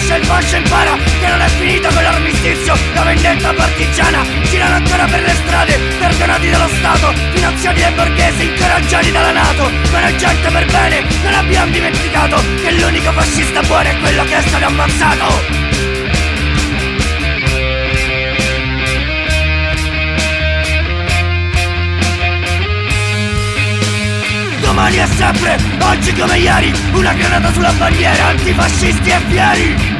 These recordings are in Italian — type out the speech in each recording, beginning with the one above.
il fascio impara che non è finito con l'armistizio. La vendetta partigiana, girano ancora per le strade, perdonati dallo Stato, finanziati dai borghesi, incoraggiati dalla NATO. Ma noi gente per bene non abbiamo dimenticato che l'unico fascista buono è quello che è stato ammazzato. Domani è sempre, oggi come ieri, una granata sulla bandiera, antifascisti e fieri.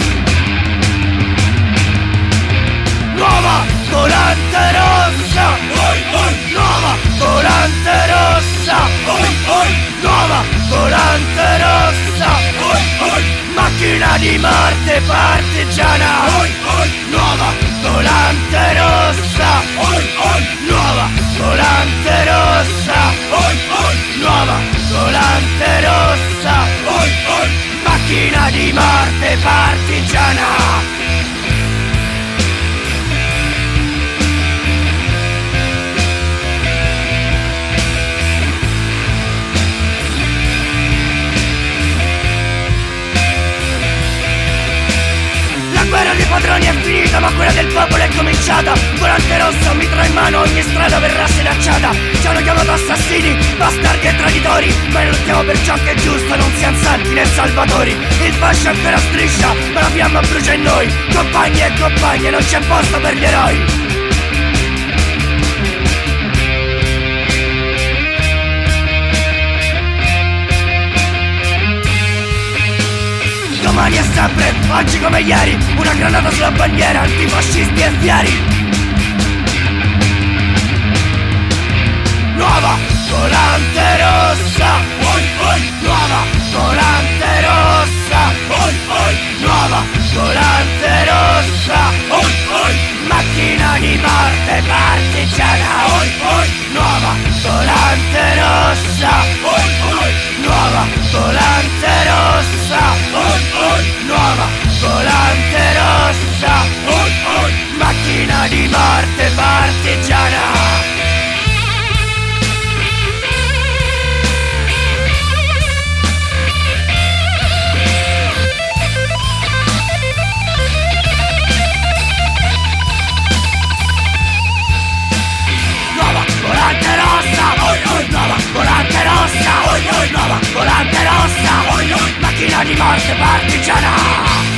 Nuova volante rossa, oi, oi. Nuova volante rossa, oi, oi. Nuova volante rossa, oi, oi. Macchina di Marte partigiana, oi, oi. Nuova volante rossa, oi, oi. Nuova volante rossa, oi, oi. Nuova volante rossa, oi, oi. Macchina di Marte partigiana. Padroni è finita, ma quella del popolo è cominciata. Volante rossa, un mitra in mano, ogni strada verrà selacciata. Ci hanno chiamato assassini, bastardi e traditori, ma noi lottiamo per ciò che è giusto, non siamo santi né salvatori. Il fascio ancora striscia, ma la fiamma brucia in noi. Compagni e compagne, non c'è posto per gli eroi. Domani è sempre, oggi come ieri, una granata sulla bandiera, antifascisti e fieri. Nuova volante rossa, oi, oi. Nuova volante rossa, oi, oi. Nuova volante rossa, oi, oi. Macchina di Marte partigiana, oi, oi. Nuova volante rossa, oi, oi. Nuova volante rossa, oi, oi. Nuova volante rossa, oi, oi. Macchina di Marte partigiana. Volante rossa, oi, oi. Nuova volante rossa, oi, oi. Macchina di Marte partigiana.